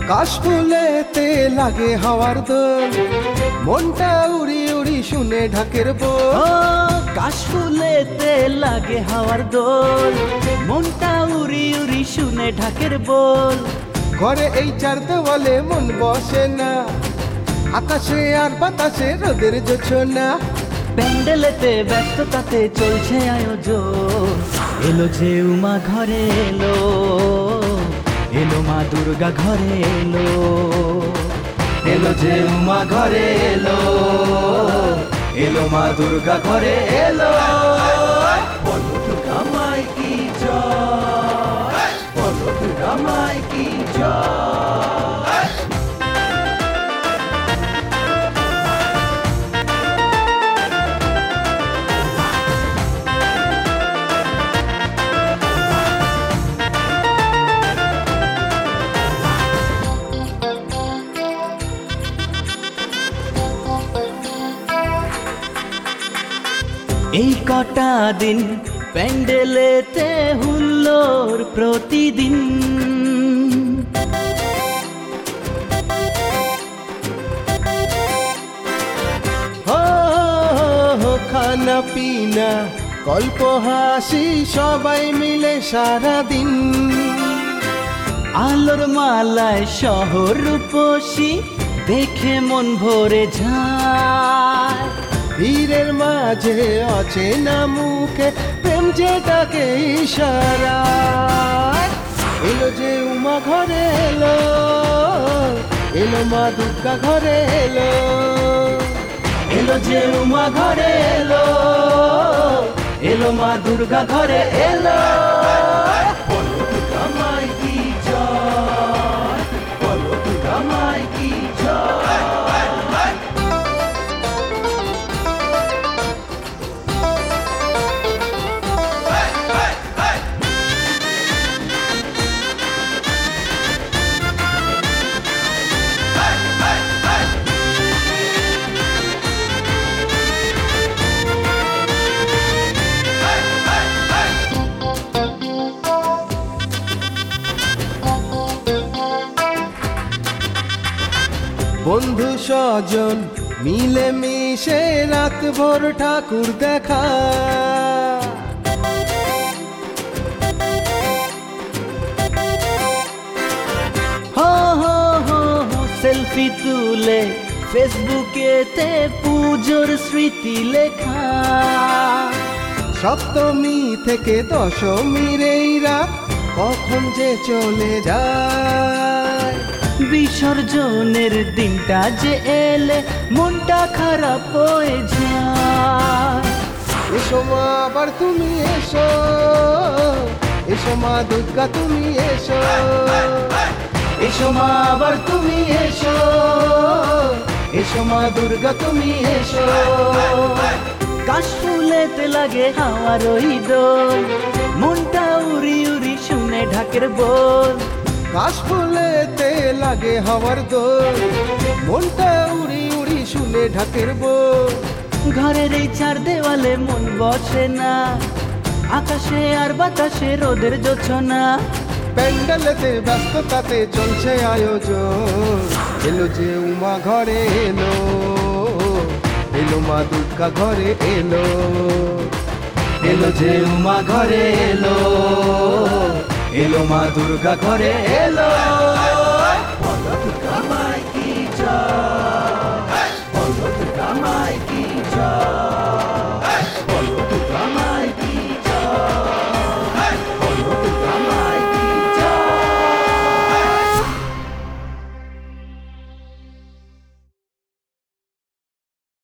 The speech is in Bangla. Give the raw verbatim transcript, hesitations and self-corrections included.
কাশফুলেতে লাগে হাওয়ার দোল, মনটা উড়ি উড়ি শুনে ঢাকের বোল। ও কাশফুলেতে লাগে হাওয়ার দোল, মনটা উড়ি উড়ি শুনে ঢাকের বোল। ঘরে এই চার দেওয়ালে মন বসে না, আকাশে আর বাতাসে রোদের জোছনা। প্যান্ডেলেতে ব্যস্ততাতে চলছে আয়োজন, এলো যে উমা ঘরে এলো, এলো মা দুর্গা ঘরে এলো, এলো যে উমা ঘরে এলো, এলো মা দুর্গা ঘরে এলো। বলো দুর্গা মাই কি জয়, বলো দুর্গা মাই কি জয়। এই কটা দিন প্যান্ডেলেতে হুল্লোড় প্রতিদিন। হো হো খানা পিনা গল্প হাসি সবাই মিলে সারাদিন। আলোর মালায় শহর রূপসী দেখে মন ভরে যায়। ভিড়ের মাঝে অচেনা মুখে প্রেম যেটাকে ইশারায়। এলো যে উমা ঘরে এলো, এলো মা দুর্গা ঘরে এলো, এলো যে উমা ঘরে এলো, এলো মা দুর্গা ঘরে এলো। বলো দুর্গা মাই কি জয়, বলো দুর্গা মাই কি জয়। বন্ধু স্বজন মিলে মিশে রাত ভোর ঠাকুর দেখা। হো হো হো হো সেলফি তুলে ফেসবুকেতে পুজোর স্মৃতি লেখা। সপ্তমী থেকে দশমীর এই রাত কখন যে চলে যায়। বিসর্জনের দিনটা যে এলে মনটা খারাপ হয়ে যায়। এসো মা আবার তুমি এসো, এসো মা দুর্গা তুমি এসো, এসো মা আবার তুমি এসো, এসো মা দুর্গা তুমি এসো। কাশফুলেতে লাগে হাওয়ার ওই দোল, মনটা উড়ি উড়ি শুনে ঢাকের বোল। কাশফুলেতে লাগে হাওয়ার দোল, মনটা উড়ি উড়ি শুনে ঢাকের বোল। ঘরের এই চার দেওয়ালে মন বসে না, আকাশে আর বাতাসে রোদের জোছনা। প্যান্ডেলেতে ব্যস্ততাতে চলছে আয়োজন, এলো যে উমা ঘরে এলো, এলো মা দুর্গা ঘরে এলো, এলো যে উমা ঘরে এলো, এলো মা দুর্গা ঘরে এলো। বলো দুর্গা মাই কি জয়, বলো দুর্গা মাই কি জয়।